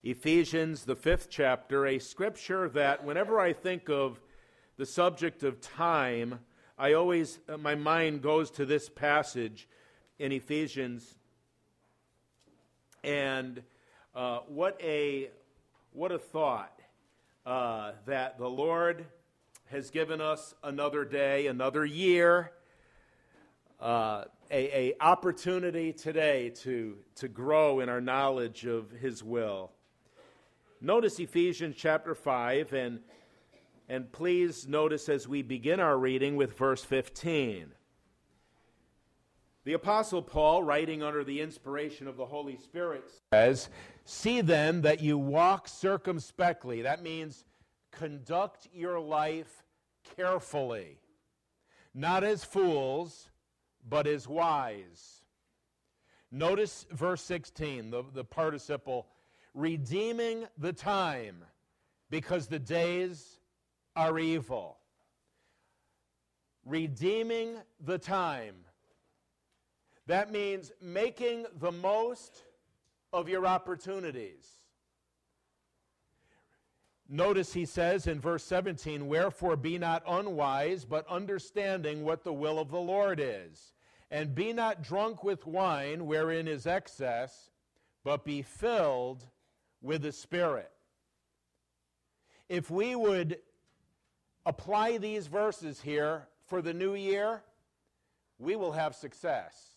Ephesians, the 5th chapter, a scripture that whenever I think of the subject of time, my mind goes to this passage in Ephesians. And what a thought that the Lord has given us another day, another year, a opportunity today to grow in our knowledge of His will. Notice Ephesians chapter 5, and please notice as we begin our reading with verse 15. The Apostle Paul, writing under the inspiration of the Holy Spirit, says, "See then that you walk circumspectly." That means conduct your life carefully, not as fools, but as wise. Notice verse 16, the participle, redeeming the time, because the days are evil. Redeeming the time. That means making the most of your opportunities. Notice he says in verse 17, "Wherefore be not unwise, but understanding what the will of the Lord is. And be not drunk with wine, wherein is excess, but be filled with the Spirit." If we would apply these verses here for the new year, we will have success.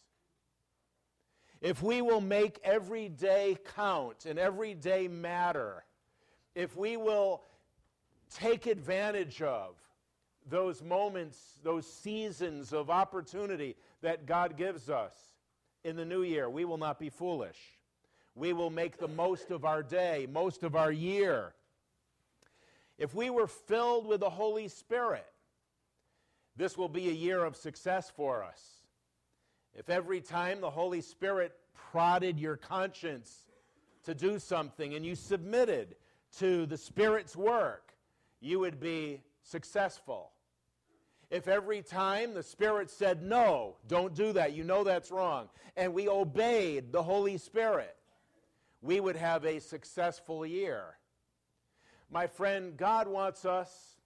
If we will make every day count and every day matter, if we will take advantage of those moments, those seasons of opportunity that God gives us in the new year, we will not be foolish. We will make the most of our day, most of our year. If we were filled with the Holy Spirit, this will be a year of success for us. If every time the Holy Spirit prodded your conscience to do something and you submitted to the Spirit's work, you would be successful. If every time the Spirit said, "No, don't do that, you know that's wrong," and we obeyed the Holy Spirit, we would have a successful year. My friend, God wants us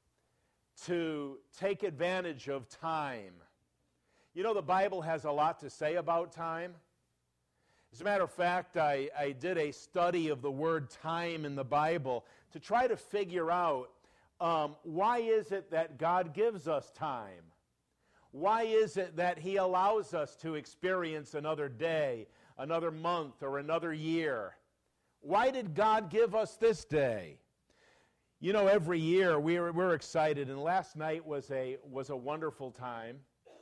to take advantage of time. You know, the Bible has a lot to say about time. As a matter of fact, I did a study of the word time in the Bible to try to figure out why is it that God gives us time? Why is it that He allows us to experience another day, another month, or another year? Why did God give us this day? You know, every year we're excited, and last night was a wonderful time.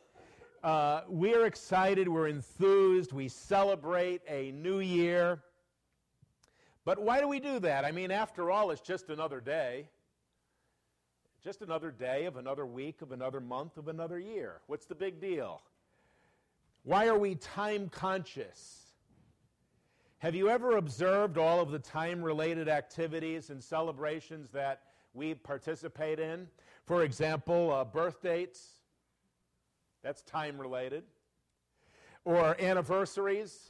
We're excited, we're enthused, we celebrate a new year. But why do we do that? I mean, after all, it's just another day. Just another day of another week, of another month, of another year. What's the big deal? Why are we time conscious? Have you ever observed all of the time-related activities and celebrations that we participate in? For example, birth dates. That's time-related. Or anniversaries,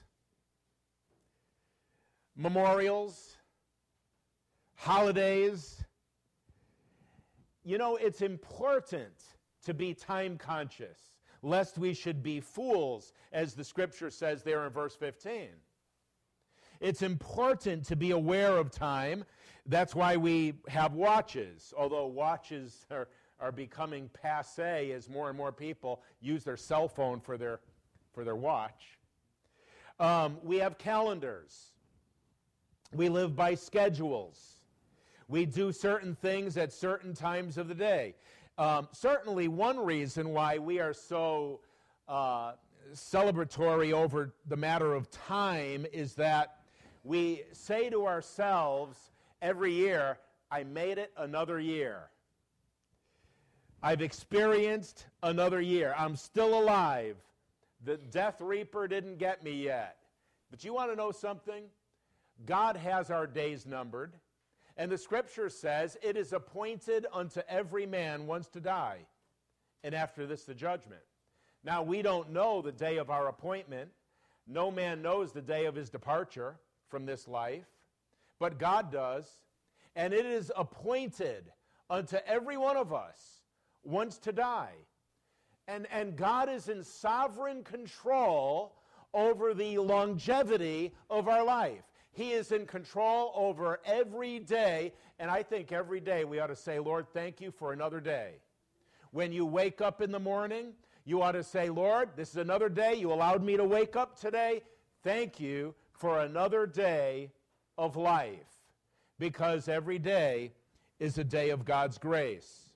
memorials, holidays. You know, it's important to be time-conscious, lest we should be fools, as the Scripture says there in verse 15. It's important to be aware of time. That's why we have watches, although watches are becoming passé as more and more people use their cell phone for their watch. We have calendars. We live by schedules. We do certain things at certain times of the day. Certainly one reason why we are so celebratory over the matter of time is that we say to ourselves every year, "I made it another year. I've experienced another year. I'm still alive. The death reaper didn't get me yet." But you want to know something? God has our days numbered, and the Scripture says it is appointed unto every man once to die, and after this the judgment. Now, we don't know the day of our appointment. No man knows the day of his departure from this life. but God does. And it is appointed unto every one of us once to die. And God is in sovereign control over the longevity of our life. He is in control over every day, and I think every day we ought to say, Lord, thank you for another day. When you wake up in the morning, you ought to say, Lord, this is another day. You allowed me to wake up today. Thank you for another day of life, because every day is a day of God's grace.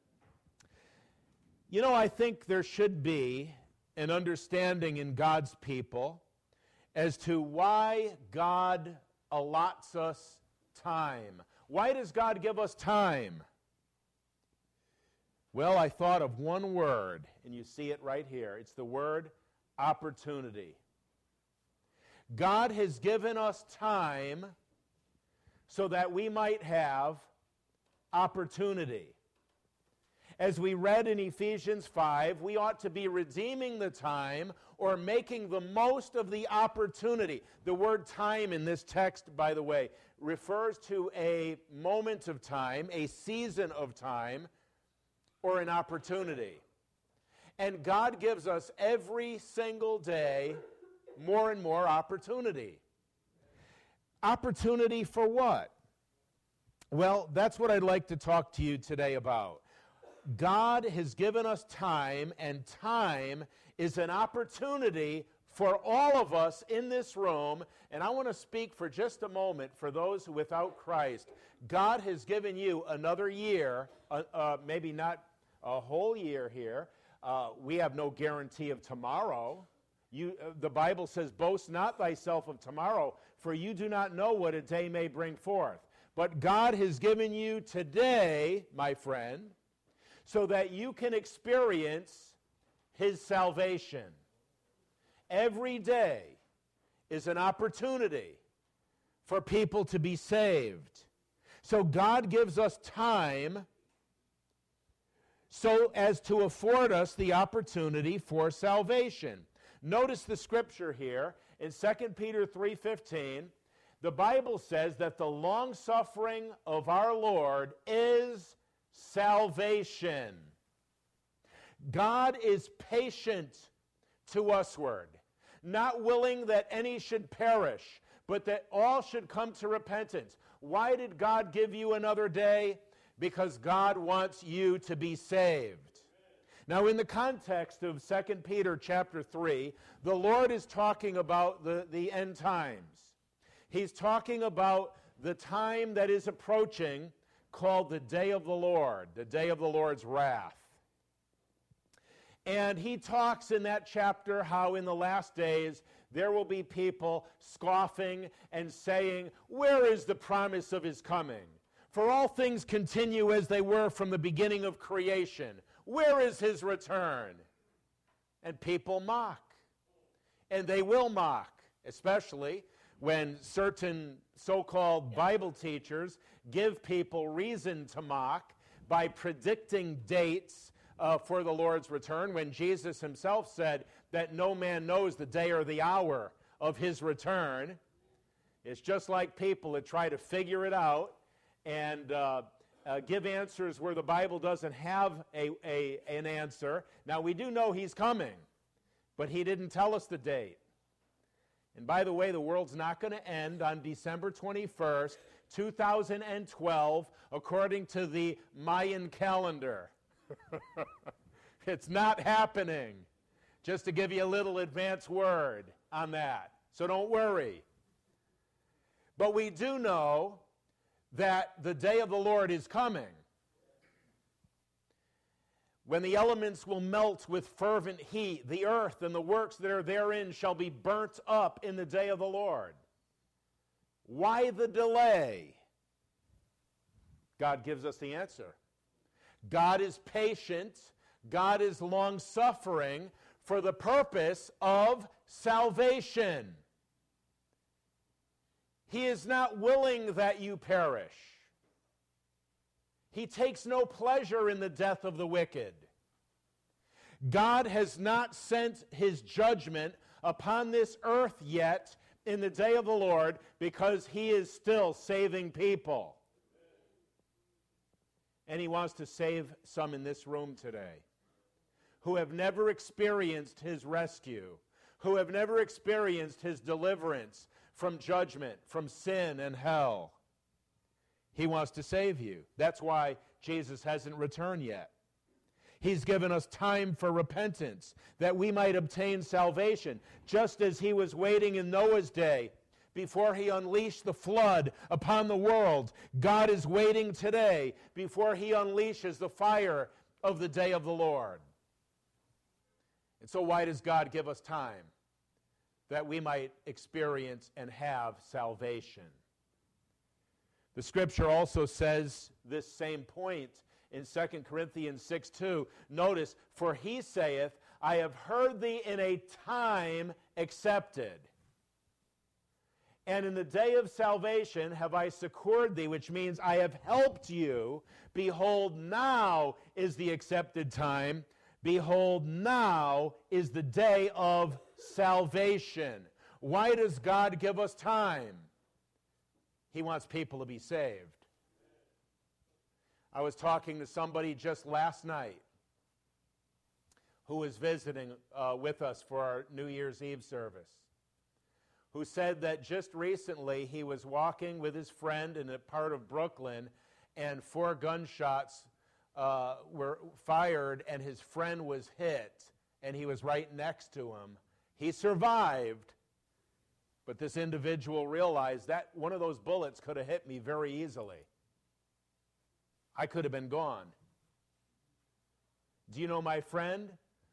You know, I think there should be an understanding in God's people as to why God allots us time. Why does God give us time? Well, I thought of one word, and you see it right here. It's the word opportunity. God has given us time so that we might have opportunity. As we read in Ephesians 5, we ought to be redeeming the time or making the most of the opportunity. The word time in this text, by the way, refers to a moment of time, a season of time, or an opportunity. And God gives us every single day more and more opportunity. Opportunity for what? Well, that's what I'd like to talk to you today about. God has given us time, and time is an opportunity for all of us in this room. And I want to speak for just a moment for those without Christ. God has given you another year, maybe not a whole year here. We have no guarantee of tomorrow. The Bible says, boast not thyself of tomorrow, for you do not know what a day may bring forth. But God has given you today, my friend, so that you can experience His salvation. Every day is an opportunity for people to be saved. So God gives us time so as to afford us the opportunity for salvation. Notice the scripture here in 2 Peter 3:15. The Bible says that the long-suffering of our Lord is salvation. God is patient to usward, not willing that any should perish, but that all should come to repentance. Why did God give you another day? Because God wants you to be saved. Now, in the context of 2 Peter chapter 3, the Lord is talking about the end times. He's talking about the time that is approaching, called the day of the Lord, the day of the Lord's wrath. And he talks in that chapter how in the last days there will be people scoffing and saying, where is the promise of his coming? For all things continue as they were from the beginning of creation. Where is his return? And people mock. And they will mock, especially when certain so-called Bible teachers give people reason to mock by predicting dates for the Lord's return, when Jesus himself said that no man knows the day or the hour of his return. It's just like people that try to figure it out and give answers where the Bible doesn't have an answer. Now, we do know he's coming, but he didn't tell us the date. And by the way, the world's not going to end on December 21st, 2012, according to the Mayan calendar. It's not happening. Just to give you a little advance word on that. So don't worry. But we do know that the day of the Lord is coming, when the elements will melt with fervent heat. The earth and the works that are therein shall be burnt up in the day of the Lord. Why the delay? God gives us the answer. God is patient. God is long-suffering for the purpose of salvation. He is not willing that you perish. He takes no pleasure in the death of the wicked. God has not sent his judgment upon this earth yet in the day of the Lord because he is still saving people. And he wants to save some in this room today who have never experienced his rescue, who have never experienced his deliverance from judgment, from sin and hell. He wants to save you. That's why Jesus hasn't returned yet. He's given us time for repentance, that we might obtain salvation, just as he was waiting in Noah's day before he unleashed the flood upon the world. God is waiting today before he unleashes the fire of the day of the Lord. And so why does God give us time? That we might experience and have salvation. The scripture also says this same point in 2 Corinthians 6:2. Notice, for he saith, I have heard thee in a time accepted. And in the day of salvation have I succored thee, which means I have helped you. Behold, now is the accepted time. Behold, now is the day of salvation. Why does God give us time? He wants people to be saved. I was talking to somebody just last night who was visiting with us for our New Year's Eve service, who said that just recently he was walking with his friend in a part of Brooklyn and 4 gunshots were fired and his friend was hit and he was right next to him. He survived, but this individual realized that one of those bullets could have hit me very easily. I could have been gone. Do you know, my friend?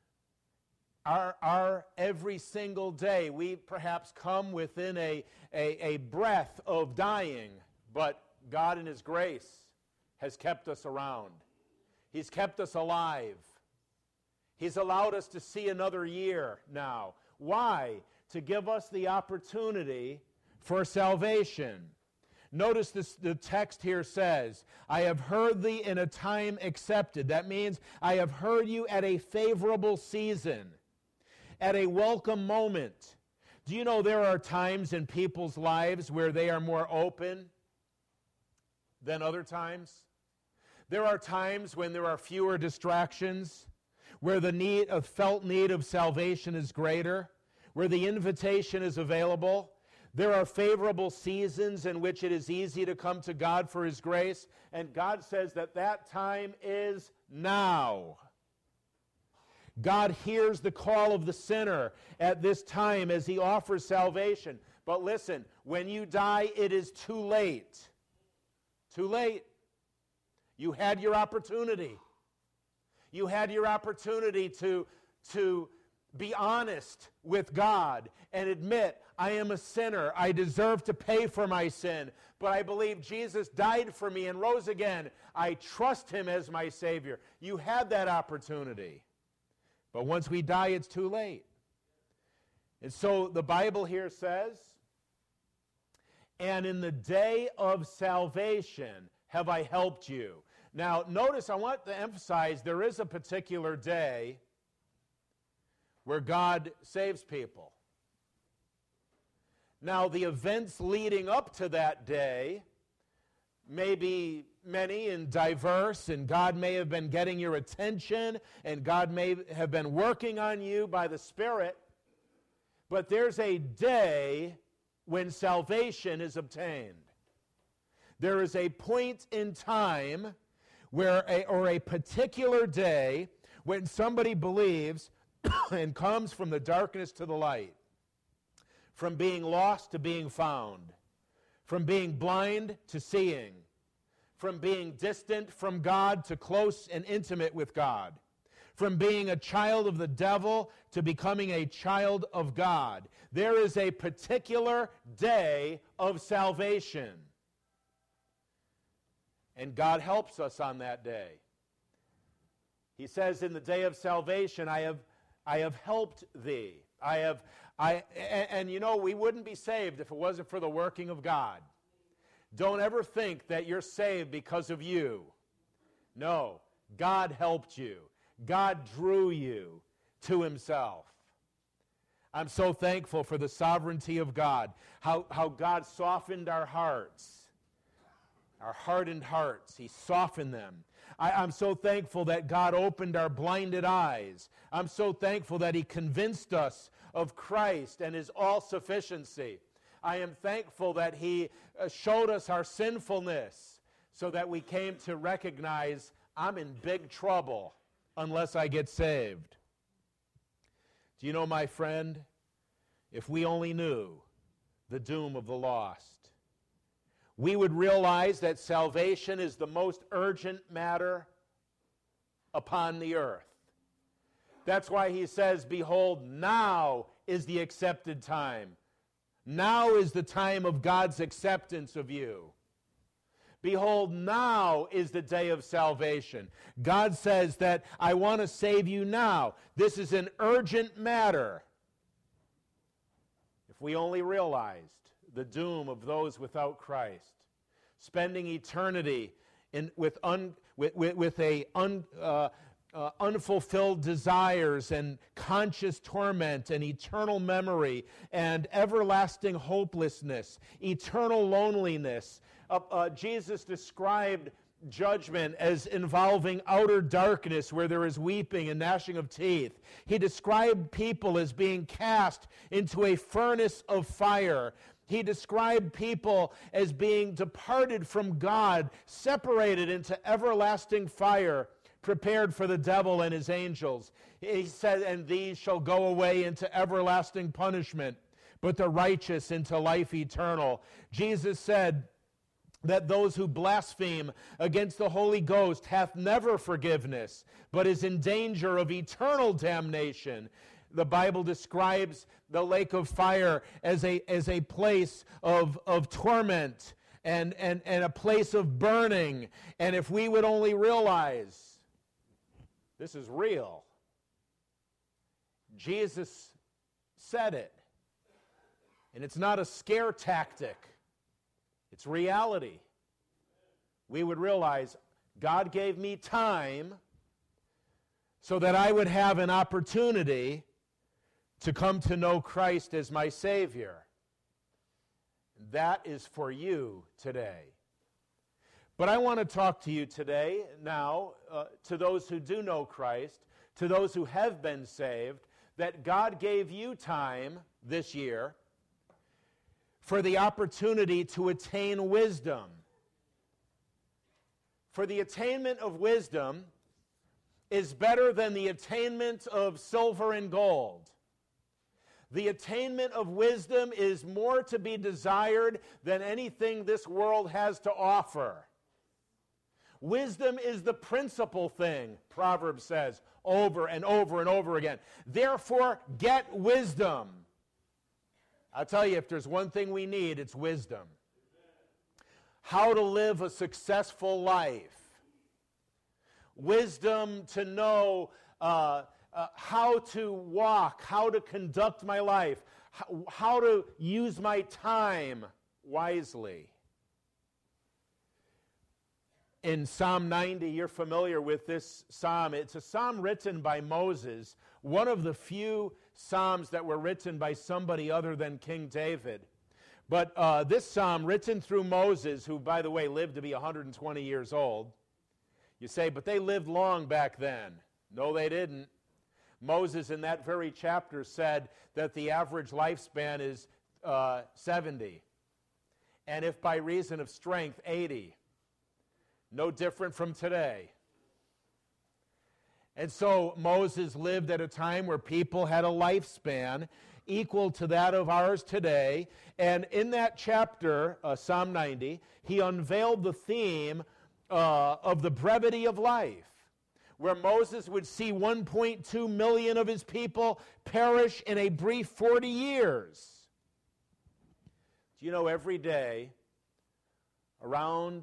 Our every single day, we perhaps come within a breath of dying, but God in his grace has kept us around. He's kept us alive. He's allowed us to see another year now. Why? To give us the opportunity for salvation. Notice this, the text here says, I have heard thee in a time accepted. That means I have heard you at a favorable season, at a welcome moment. Do you know there are times in people's lives where they are more open than other times? There are times when there are fewer distractions, where the felt need of salvation is greater, where the invitation is available. There are favorable seasons in which it is easy to come to God for his grace, and God says that that time is now. God hears the call of the sinner at this time as he offers salvation. But listen, when you die, it is too late. Too late. You had your opportunity. You had your opportunity to be honest with God and admit, I am a sinner. I deserve to pay for my sin. But I believe Jesus died for me and rose again. I trust him as my Savior. You had that opportunity. But once we die, it's too late. And so the Bible here says, and in the day of salvation have I helped you. Now, notice, I want to emphasize there is a particular day where God saves people. Now, the events leading up to that day may be many and diverse, and God may have been getting your attention, and God may have been working on you by the Spirit, but there's a day when salvation is obtained. There is a point in time where a particular day when somebody believes and comes from the darkness to the light, from being lost to being found, from being blind to seeing, from being distant from God to close and intimate with God, from being a child of the devil to becoming a child of God. There is a particular day of salvation. And God helps us on that day. He says, in the day of salvation, I have helped thee. And you know, we wouldn't be saved if it wasn't for the working of God. Don't ever think that you're saved because of you. No, God helped you. God drew you to himself. I'm so thankful for the sovereignty of God, how God softened our hearts, our hardened hearts. He softened them. I'm so thankful that God opened our blinded eyes. I'm so thankful that He convinced us of Christ and His all-sufficiency. I am thankful that He showed us our sinfulness so that we came to recognize I'm in big trouble unless I get saved. Do you know, my friend, if we only knew the doom of the lost, we would realize that salvation is the most urgent matter upon the earth. That's why He says, behold, now is the accepted time. Now is the time of God's acceptance of you. Behold, now is the day of salvation. God says that I want to save you now. This is an urgent matter. If we only realized the doom of those without Christ, spending eternity with unfulfilled desires and conscious torment and eternal memory and everlasting hopelessness, eternal loneliness. Jesus described judgment as involving outer darkness where there is weeping and gnashing of teeth. He described people as being cast into a furnace of fire. He described people as being departed from God, separated into everlasting fire, prepared for the devil and his angels. He said, and these shall go away into everlasting punishment, but the righteous into life eternal. Jesus said that those who blaspheme against the Holy Ghost hath never forgiveness, but is in danger of eternal damnation. The Bible describes the lake of fire as a place of torment and a place of burning. And if we would only realize this is real. Jesus said it. And it's not a scare tactic. It's reality. We would realize God gave me time so that I would have an opportunity to come to know Christ as my Savior. That is for you today. But I want to talk to you today now, to those who do know Christ, to those who have been saved, that God gave you time this year for the opportunity to attain wisdom. For the attainment of wisdom is better than the attainment of silver and gold. The attainment of wisdom is more to be desired than anything this world has to offer. Wisdom is the principal thing, Proverbs says over and over and over again. Therefore, get wisdom. I'll tell you, if there's one thing we need, it's wisdom. How to live a successful life. Wisdom to know how to walk, how to conduct my life, how to use my time wisely. In Psalm 90, you're familiar with this psalm. It's a psalm written by Moses, one of the few psalms that were written by somebody other than King David. But this psalm, written through Moses, who, by the way, lived to be 120 years old. You say, but they lived long back then. No, they didn't. Moses, in that very chapter, said that the average lifespan is 70. And if by reason of strength, 80. No different from today. And so Moses lived at a time where people had a lifespan equal to that of ours today. And in that chapter, Psalm 90, he unveiled the theme of the brevity of life, where Moses would see 1.2 million of his people perish in a brief 40 years. Do you know every day around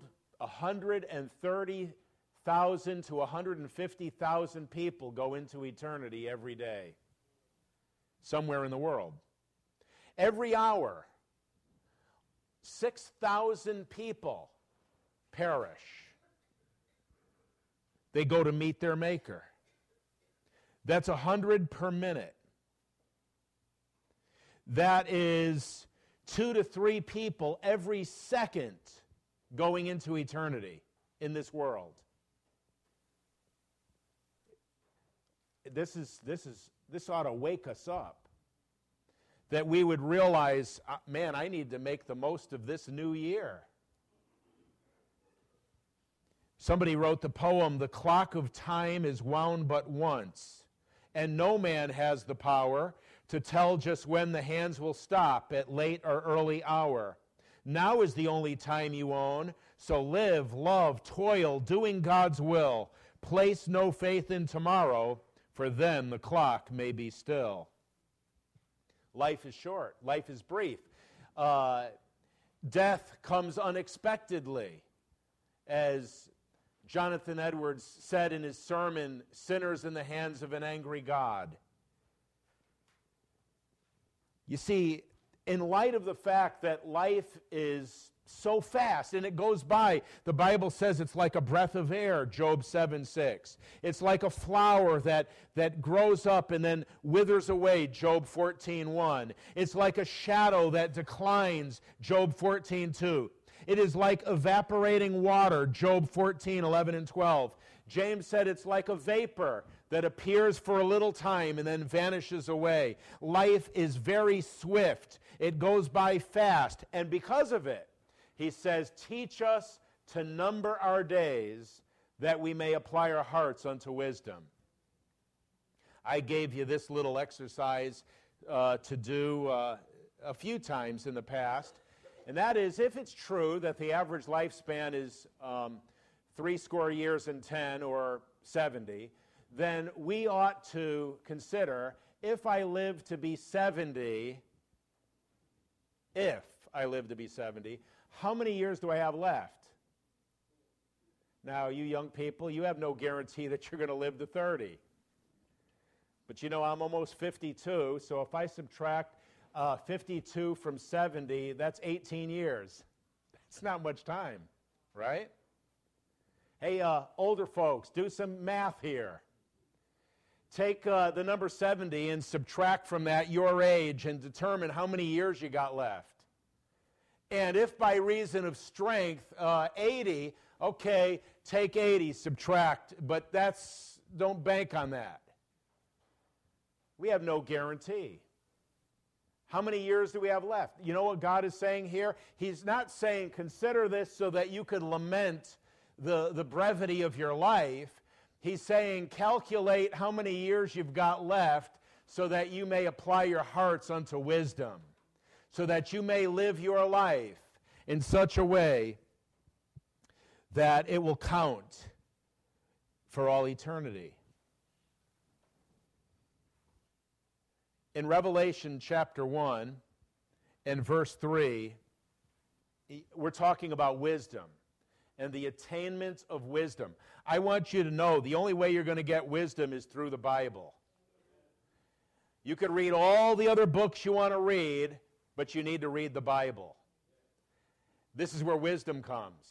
130,000 to 150,000 people go into eternity every day, somewhere in the world. Every hour, 6,000 people perish. They go to meet their Maker. That's 100 per minute. That is 2 to 3 people every second going into eternity in this world. This ought to wake us up. That we would realize, man, I need to make the most of this new year. Somebody wrote the poem, "The clock of time is wound but once, and no man has the power to tell just when the hands will stop at late or early hour. Now is the only time you own, so live, love, toil, doing God's will. Place no faith in tomorrow, for then the clock may be still." Life is short. Life is brief. Death comes unexpectedly. As Jonathan Edwards said in his sermon, "Sinners in the hands of an angry God." You see, in light of the fact that life is so fast and it goes by, the Bible says it's like a breath of air, Job 7:6. It's like a flower that grows up and then withers away, Job 14:1. It's like a shadow that declines, Job 14:2. It is like evaporating water, Job 14:11 and 12. James said it's like a vapor that appears for a little time and then vanishes away. Life is very swift. It goes by fast. And because of it, he says, teach us to number our days that we may apply our hearts unto wisdom. I gave you this little exercise to do a few times in the past. And that is, if it's true that the average lifespan is 70 years and 10 or 70, then we ought to consider, if I live to be 70, how many years do I have left? Now, you young people, you have no guarantee that you're going to live to 30. But you know, I'm almost 52, so if I subtract 52 from 70, that's 18 years. That's not much time, right? Hey, older folks, do some math here. Take the number 70 and subtract from that your age and determine how many years you got left. And if by reason of strength, 80, okay, take 80, subtract, but don't bank on that. We have no guarantee. How many years do we have left? You know what God is saying here? He's not saying consider this so that you could lament the brevity of your life. He's saying calculate how many years you've got left so that you may apply your hearts unto wisdom, so that you may live your life in such a way that it will count for all eternity. In Revelation chapter 1 and verse 3, we're talking about wisdom and the attainment of wisdom. I want you to know the only way you're going to get wisdom is through the Bible. You could read all the other books you want to read, but you need to read the Bible. This is where wisdom comes.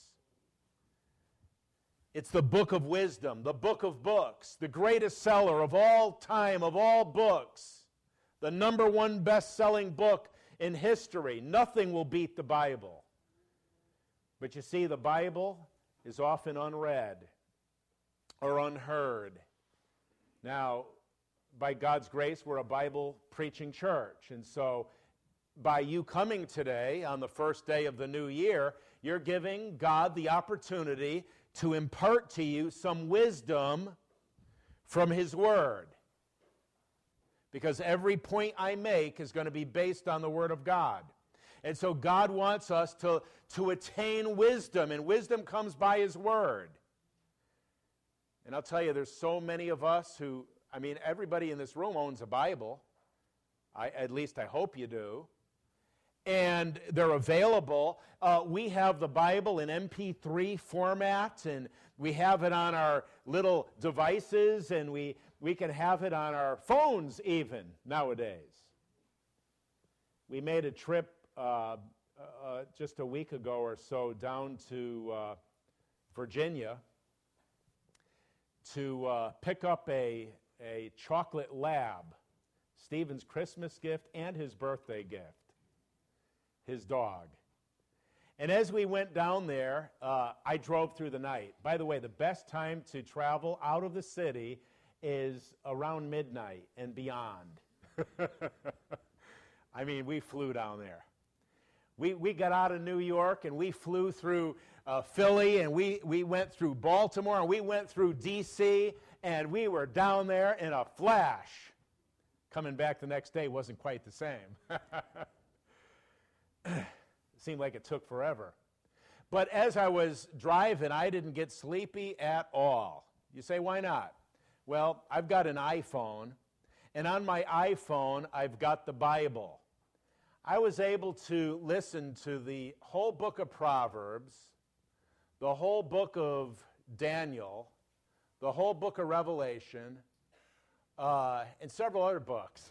It's the book of wisdom, the book of books, the greatest seller of all time, of all books. The number one best-selling book in history. Nothing will beat the Bible. But you see, the Bible is often unread or unheard. Now, by God's grace, we're a Bible-preaching church. And so, by you coming today on the first day of the new year, you're giving God the opportunity to impart to you some wisdom from His Word. Because every point I make is going to be based on the Word of God. And so God wants us to attain wisdom, and wisdom comes by His Word. And I'll tell you, there's so many of us who, everybody in this room owns a Bible. At least I hope you do. And they're available. We have the Bible in MP3 format, and we have it on our little devices, and we can have it on our phones even nowadays. We made a trip just a week ago or so down to Virginia to pick up a chocolate lab Stephen's Christmas gift and his birthday gift, his dog. And as we went down there, I drove through the night. By the way, the best time to travel out of the city is around midnight and beyond. I mean, we flew down there. We got out of New York and we flew through Philly, and we went through Baltimore, and we went through D.C., and we were down there in a flash. Coming back the next day wasn't quite the same. It seemed like it took forever. But as I was driving, I didn't get sleepy at all. You say, why not? Well, I've got an iPhone, and on my iPhone, I've got the Bible. I was able to listen to the whole book of Proverbs, the whole book of Daniel, the whole book of Revelation, and several other books.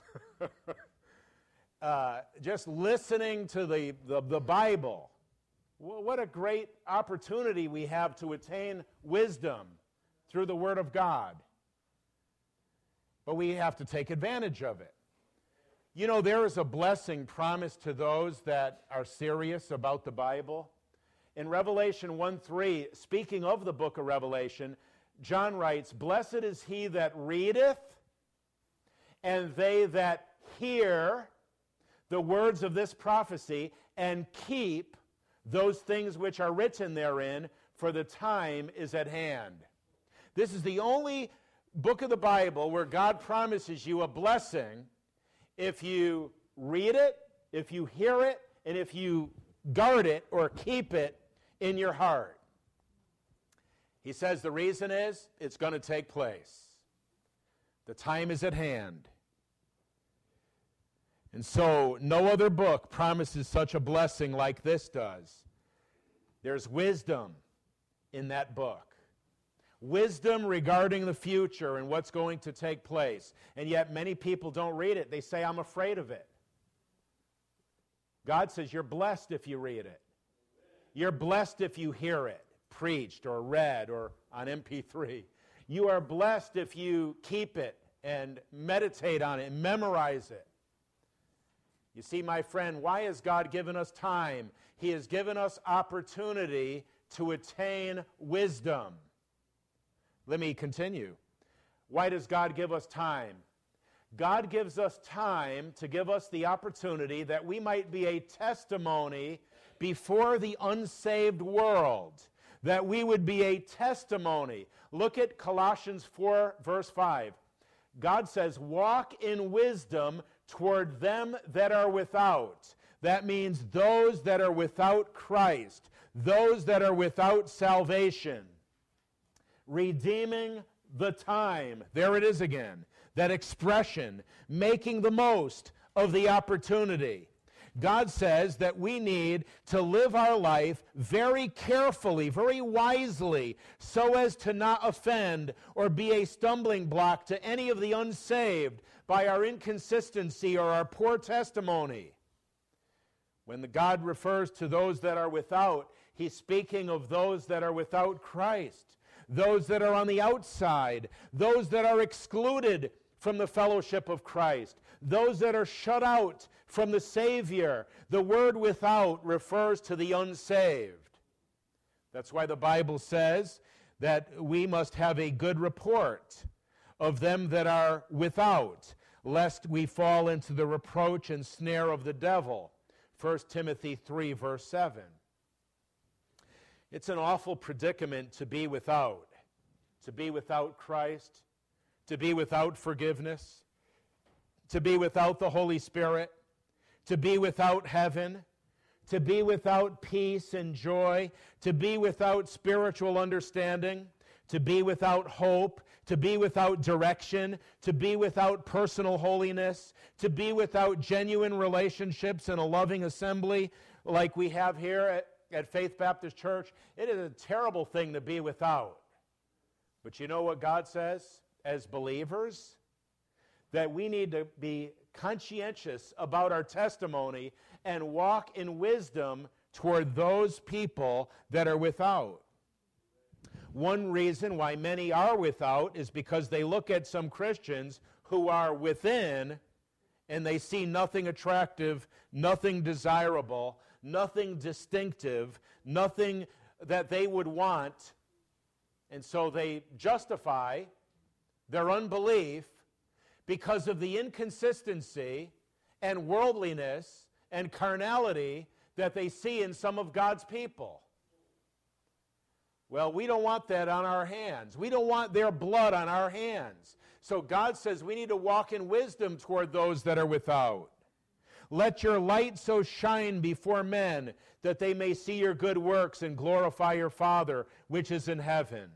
Just listening to the Bible. What a great opportunity we have to attain wisdom through the Word of God. But we have to take advantage of it. You know, there is a blessing promised to those that are serious about the Bible. In Revelation 1:3, speaking of the book of Revelation, John writes, "Blessed is he that readeth, and they that hear the words of this prophecy, and keep those things which are written therein, for the time is at hand." This is the only book of the Bible where God promises you a blessing if you read it, if you hear it, and if you guard it or keep it in your heart. He says the reason is it's going to take place. The time is at hand. And so no other book promises such a blessing like this does. There's wisdom in that book. Wisdom regarding the future and what's going to take place. And yet many people don't read it. They say, I'm afraid of it. God says you're blessed if you read it. You're blessed if you hear it, preached or read or on MP3. You are blessed if you keep it and meditate on it and memorize it. You see, my friend, why has God given us time? He has given us opportunity to attain wisdom. Let me continue. Why does God give us time? God gives us time to give us the opportunity that we might be a testimony before the unsaved world, that we would be a testimony. Look at Colossians 4, verse 5. God says, walk in wisdom toward them that are without. That means those that are without Christ, those that are without salvation. Redeeming the time. There it is again. That expression, making the most of the opportunity. God says that we need to live our life very carefully, very wisely, so as to not offend or be a stumbling block to any of the unsaved by our inconsistency or our poor testimony. When the God refers to those that are without, he's speaking of those that are without Christ, those that are on the outside, those that are excluded from the fellowship of Christ, those that are shut out from the Savior. The word without refers to the unsaved. That's why the Bible says that we must have a good report of them that are without, lest we fall into the reproach and snare of the devil. 1 Timothy 3, verse 7. It's an awful predicament to be without Christ, to be without forgiveness, to be without the Holy Spirit, to be without heaven, to be without peace and joy, to be without spiritual understanding, to be without hope, to be without direction, to be without personal holiness, to be without genuine relationships in a loving assembly like we have here at Faith Baptist Church. It is a terrible thing to be without. But you know what God says as believers? That we need to be conscientious about our testimony and walk in wisdom toward those people that are without. One reason why many are without is because they look at some Christians who are within and they see nothing attractive, nothing desirable, nothing distinctive, nothing that they would want, and so they justify their unbelief because of the inconsistency and worldliness and carnality that they see in some of God's people. Well, we don't want that on our hands. We don't want their blood on our hands. So God says we need to walk in wisdom toward those that are without. Let your light so shine before men that they may see your good works and glorify your Father which is in heaven.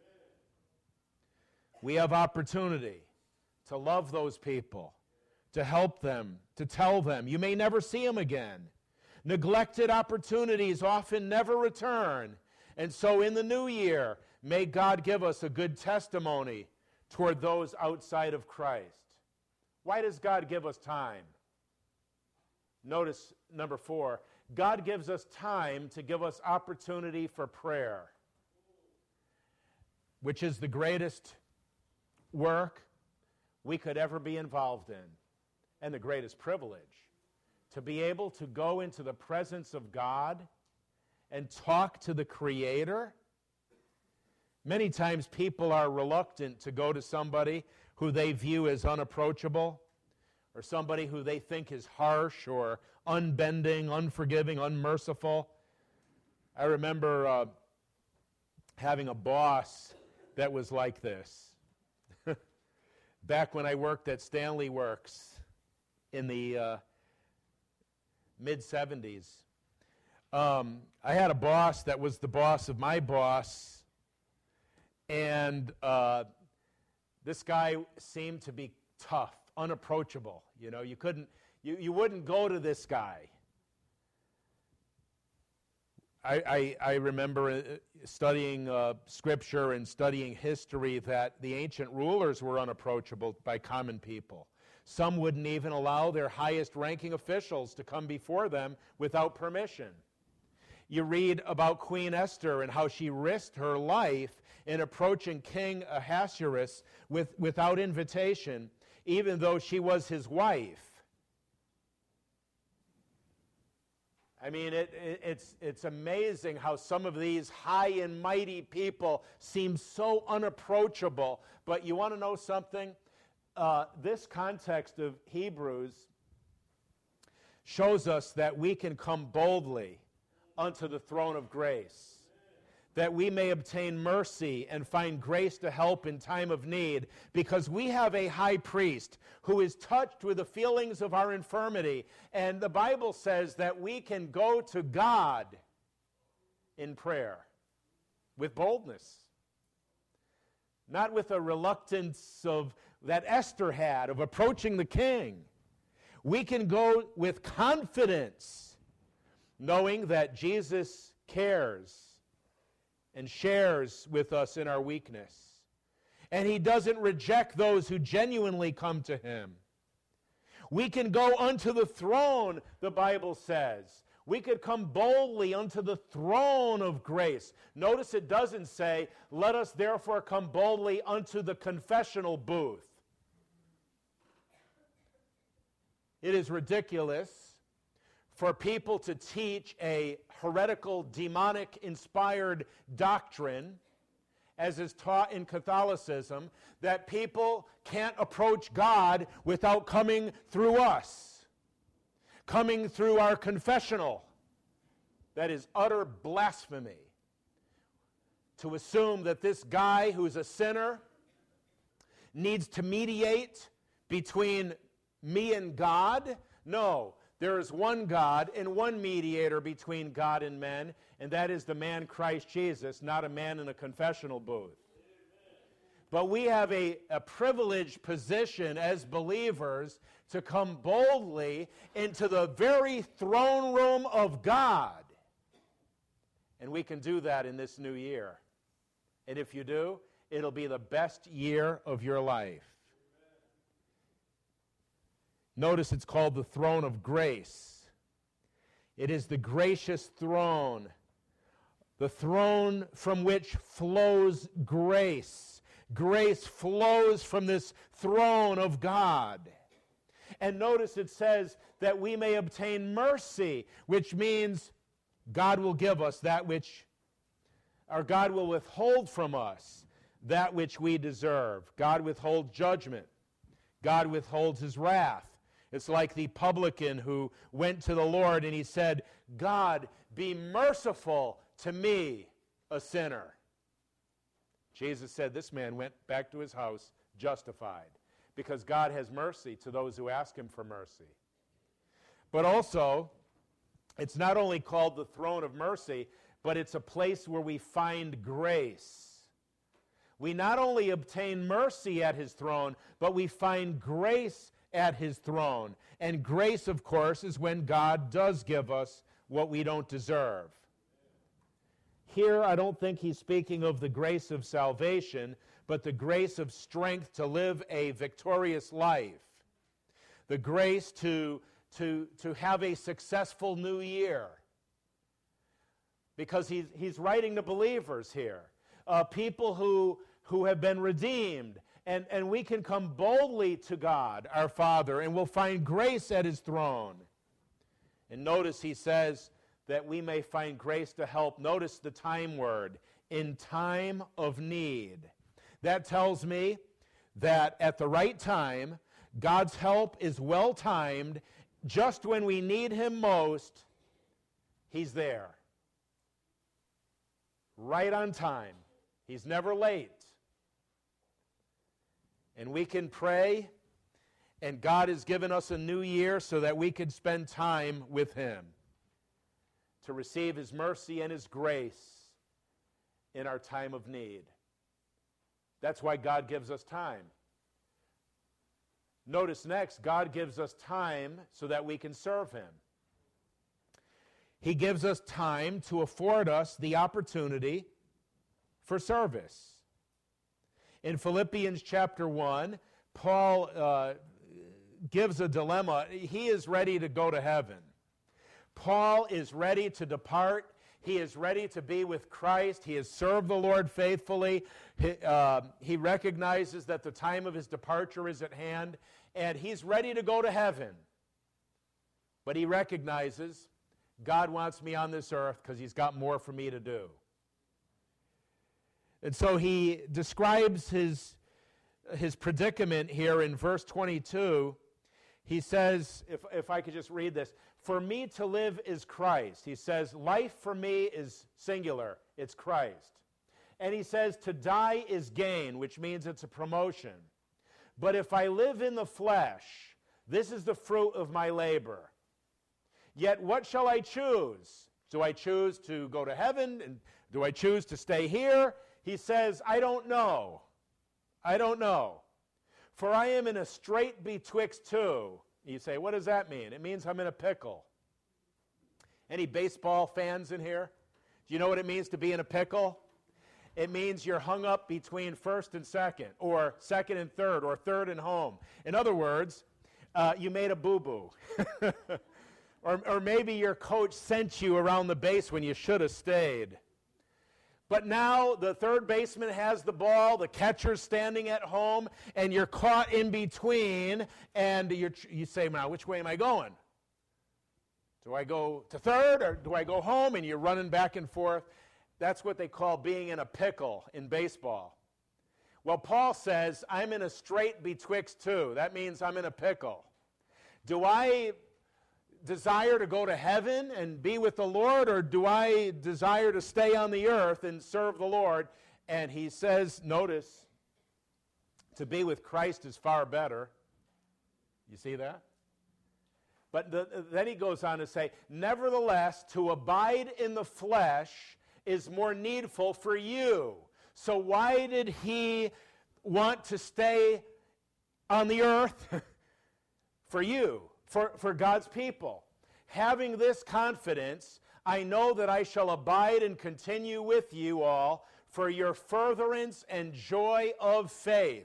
We have opportunity to love those people, to help them, to tell them. You may never see them again. Neglected opportunities often never return. And so in the new year, may God give us a good testimony toward those outside of Christ. Why does God give us time? Notice number 4, God gives us time to give us opportunity for prayer, which is the greatest work we could ever be involved in, and the greatest privilege, to be able to go into the presence of God and talk to the Creator. Many times people are reluctant to go to somebody who they view as unapproachable, or somebody who they think is harsh or unbending, unforgiving, unmerciful. I remember having a boss that was like this. Back when I worked at Stanley Works in the mid-'70s, I had a boss that was the boss of my boss, and this guy seemed to be tough, unapproachable. You know, you wouldn't go to this guy. I remember studying Scripture and studying history that the ancient rulers were unapproachable by common people. Some wouldn't even allow their highest-ranking officials to come before them without permission. You read about Queen Esther and how she risked her life in approaching King Ahasuerus without invitation, even though she was his wife. I mean, it's amazing how some of these high and mighty people seem so unapproachable. But you want to know something? This context of Hebrews shows us that we can come boldly unto the throne of grace, that we may obtain mercy and find grace to help in time of need, because we have a high priest who is touched with the feelings of our infirmity. And the Bible says that we can go to God in prayer with boldness, not with a reluctance that Esther had of approaching the king. We can go with confidence, knowing that Jesus cares and shares with us in our weakness. And he doesn't reject those who genuinely come to him. We can go unto the throne, the Bible says. We could come boldly unto the throne of grace. Notice it doesn't say, let us therefore come boldly unto the confessional booth. It is ridiculous for people to teach a heretical, demonic-inspired doctrine, as is taught in Catholicism, that people can't approach God without coming through us, coming through our confessional. That is utter blasphemy. To assume that this guy who's a sinner needs to mediate between me and God? No. There is one God and one mediator between God and men, and that is the man Christ Jesus, not a man in a confessional booth. But we have a privileged position as believers to come boldly into the very throne room of God. And we can do that in this new year. And if you do, it'll be the best year of your life. Notice it's called the throne of grace. It is the gracious throne, the throne from which flows grace. Grace flows from this throne of God. And notice it says that we may obtain mercy, which means God will give us that which, or God will withhold from us that which we deserve. God withholds judgment. God withholds his wrath. It's like the publican who went to the Lord and he said, God, be merciful to me, a sinner. Jesus said this man went back to his house justified, because God has mercy to those who ask him for mercy. But also, it's not only called the throne of mercy, but it's a place where we find grace. We not only obtain mercy at his throne, but we find grace at his throne. And grace, of course, is when God does give us what we don't deserve. Here, I don't think he's speaking of the grace of salvation, but the grace of strength to live a victorious life. The grace to have a successful new year. Because he's writing to believers here, people who have been redeemed. And we can come boldly to God, our Father, and we'll find grace at his throne. And notice he says that we may find grace to help. Notice the time word, in time of need. That tells me that at the right time, God's help is well-timed. Just when we need him most, he's there. Right on time. He's never late. And we can pray, and God has given us a new year so that we can spend time with him to receive his mercy and his grace in our time of need. That's why God gives us time. Notice next, God gives us time so that we can serve him. He gives us time to afford us the opportunity for service. In Philippians chapter 1, Paul gives a dilemma. He is ready to go to heaven. Paul is ready to depart. He is ready to be with Christ. He has served the Lord faithfully. He recognizes that the time of his departure is at hand, and he's ready to go to heaven. But he recognizes God wants me on this earth because he's got more for me to do. And so he describes his predicament here in verse 22. He says, if I could just read this, for me to live is Christ. He says, life for me is singular, it's Christ. And he says, to die is gain, which means it's a promotion. But if I live in the flesh, this is the fruit of my labor. Yet what shall I choose? Do I choose to go to heaven? And do I choose to stay here? He says, I don't know. I don't know. For I am in a strait betwixt two. You say, what does that mean? It means I'm in a pickle. Any baseball fans in here? Do you know what it means to be in a pickle? It means you're hung up between first and second, or second and third, or third and home. In other words, you made a boo-boo. Or maybe your coach sent you around the base when you should have stayed. But now the third baseman has the ball, the catcher's standing at home, and you're caught in between, and you say, now, which way am I going? Do I go to third, or do I go home? And you're running back and forth. That's what they call being in a pickle in baseball. Well, Paul says, I'm in a strait betwixt two. That means I'm in a pickle. Do I desire to go to heaven and be with the Lord, or do I desire to stay on the earth and serve the Lord? And he says, notice, to be with Christ is far better. You see that? But then he goes on to say, nevertheless, to abide in the flesh is more needful for you. So why did he want to stay on the earth? For you. For God's people. Having this confidence, I know that I shall abide and continue with you all for your furtherance and joy of faith.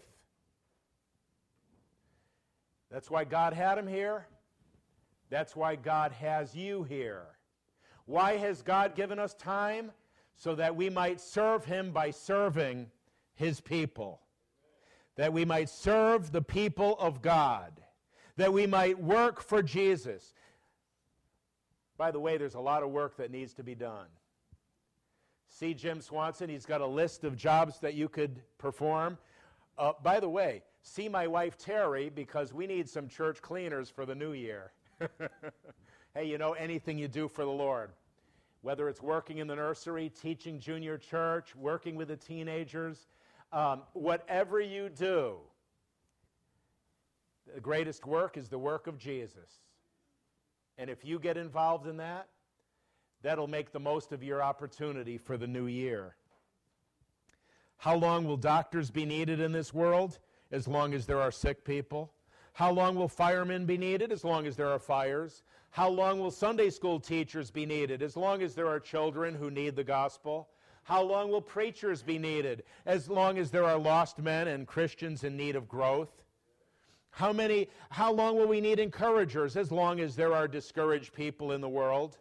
That's why God had him here. That's why God has you here. Why has God given us time? So that we might serve him by serving his people. That we might serve the people of God. that we might work for Jesus. By the way, there's a lot of work that needs to be done. See Jim Swanson, he's got a list of jobs that you could perform. By the way, see my wife Terry, because we need some church cleaners for the new year. Hey, you know, anything you do for the Lord, whether it's working in the nursery, teaching junior church, working with the teenagers, whatever you do, the greatest work is the work of Jesus. And if you get involved in that, that'll make the most of your opportunity for the new year. How long will doctors be needed in this world? As long as there are sick people. How long will firemen be needed? As long as there are fires. How long will Sunday school teachers be needed? As long as there are children who need the gospel. How long will preachers be needed? As long as there are lost men and Christians in need of growth. How long will we need encouragers? As long as there are discouraged people in the world.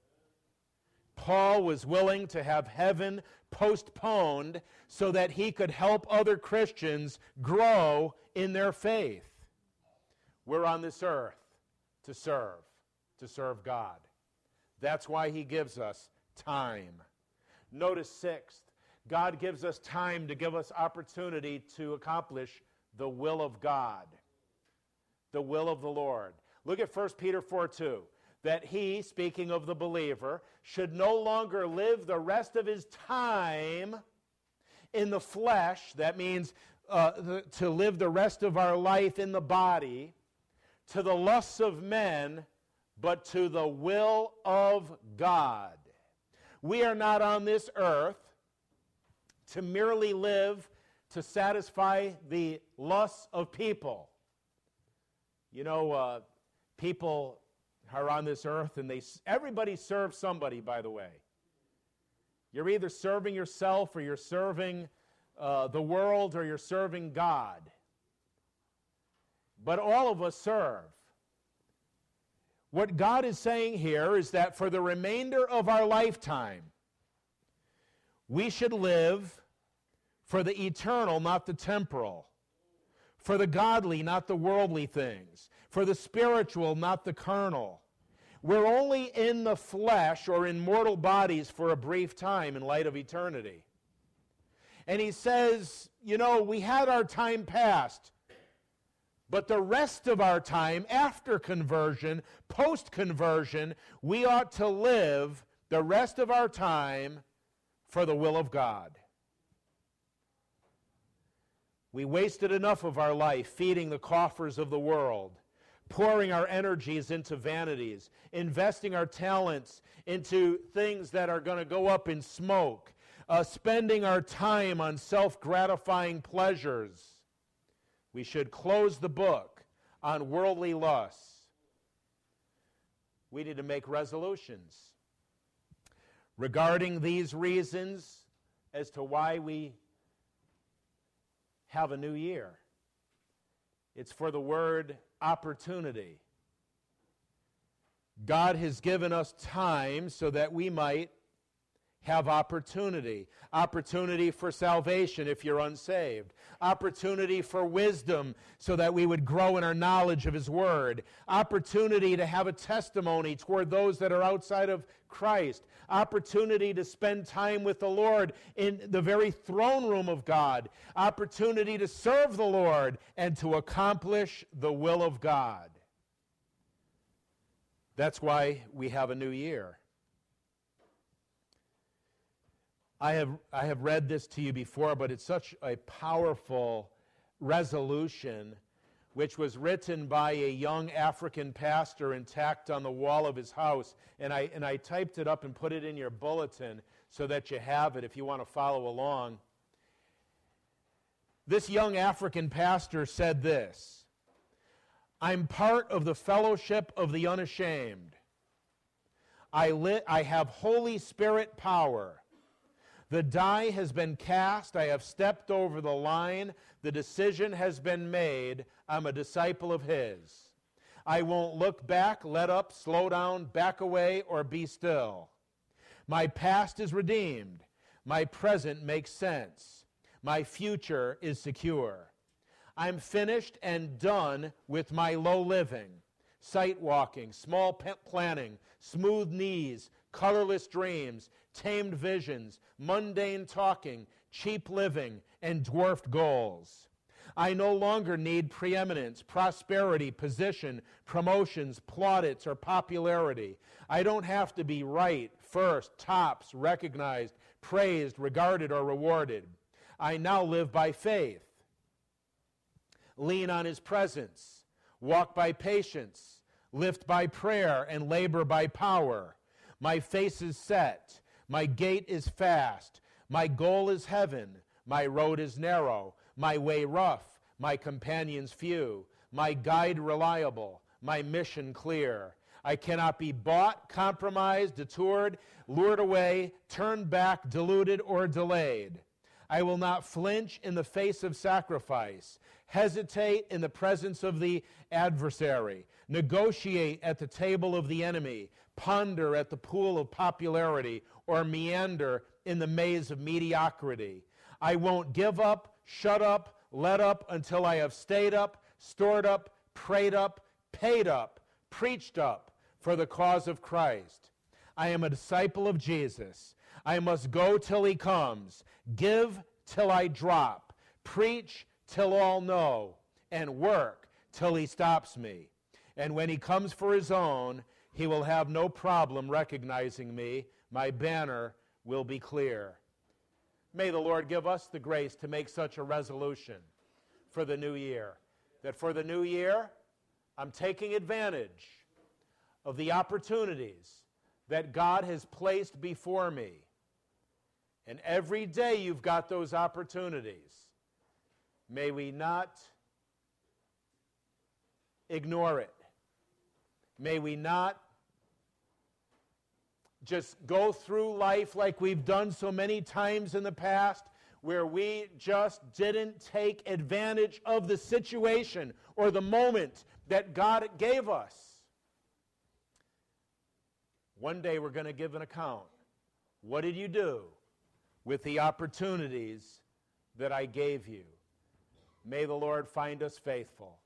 Paul was willing to have heaven postponed so that he could help other Christians grow in their faith. We're on this earth to serve God. That's why he gives us time. Notice sixth, God gives us time to give us opportunity to accomplish the will of God, the will of the Lord. Look at 1 Peter 4:2. That he, speaking of the believer, should no longer live the rest of his time in the flesh. That means to live the rest of our life in the body, to the lusts of men, but to the will of God. We are not on this earth to merely live to satisfy the lusts of people. You know, people are on this earth, and everybody serves somebody, by the way. You're either serving yourself, or you're serving the world, or you're serving God. But all of us serve. What God is saying here is that for the remainder of our lifetime, we should live for the eternal, not the temporal. For the godly, not the worldly things. For the spiritual, not the carnal. We're only in the flesh or in mortal bodies for a brief time in light of eternity. And he says, you know, we had our time passed, but the rest of our time after conversion, post-conversion, we ought to live the rest of our time for the will of God. We wasted enough of our life feeding the coffers of the world, pouring our energies into vanities, investing our talents into things that are going to go up in smoke, spending our time on self-gratifying pleasures. We should close the book on worldly lusts. We need to make resolutions regarding these reasons as to why we have a new year. It's for the word opportunity. God has given us time so that we might have opportunity. Opportunity for salvation if you're unsaved. Opportunity for wisdom so that we would grow in our knowledge of His Word. Opportunity to have a testimony toward those that are outside of Christ. Opportunity to spend time with the Lord in the very throne room of God. Opportunity to serve the Lord and to accomplish the will of God. That's why we have a new year. I have read this to you before, but it's such a powerful resolution which was written by a young African pastor and tacked on the wall of his house. And I typed it up and put it in your bulletin so that you have it if you want to follow along. This young African pastor said this: I'm part of the fellowship of the unashamed. I have Holy Spirit power. The die has been cast. I have stepped over the line. The decision has been made. I'm a disciple of His. I won't look back, let up, slow down, back away, or be still. My past is redeemed. My present makes sense. My future is secure. I'm finished and done with my low living, sight walking, small planning, smooth knees, colorless dreams, tamed visions, mundane talking, cheap living, and dwarfed goals. I no longer need preeminence, prosperity, position, promotions, plaudits, or popularity. I don't have to be right, first, tops, recognized, praised, regarded, or rewarded. I now live by faith, lean on his presence, walk by patience, lift by prayer, and labor by power. My face is set, my gait is fast, my goal is heaven, my road is narrow, my way rough, my companions few, my guide reliable, my mission clear. I cannot be bought, compromised, detoured, lured away, turned back, deluded, or delayed. I will not flinch in the face of sacrifice, hesitate in the presence of the adversary, negotiate at the table of the enemy, ponder at the pool of popularity, or meander in the maze of mediocrity. I won't give up, shut up, let up until I have stayed up, stored up, prayed up, paid up, preached up for the cause of Christ. I am a disciple of Jesus. I must go till he comes, give till I drop, preach till all know, and work till he stops me. And when he comes for his own, he will have no problem recognizing me. My banner will be clear. May the Lord give us the grace to make such a resolution for the new year. That for the new year, I'm taking advantage of the opportunities that God has placed before me. And every day you've got those opportunities. May we not ignore it. May we not just go through life like we've done so many times in the past, where we just didn't take advantage of the situation or the moment that God gave us. One day we're going to give an account. What did you do with the opportunities that I gave you? May the Lord find us faithful.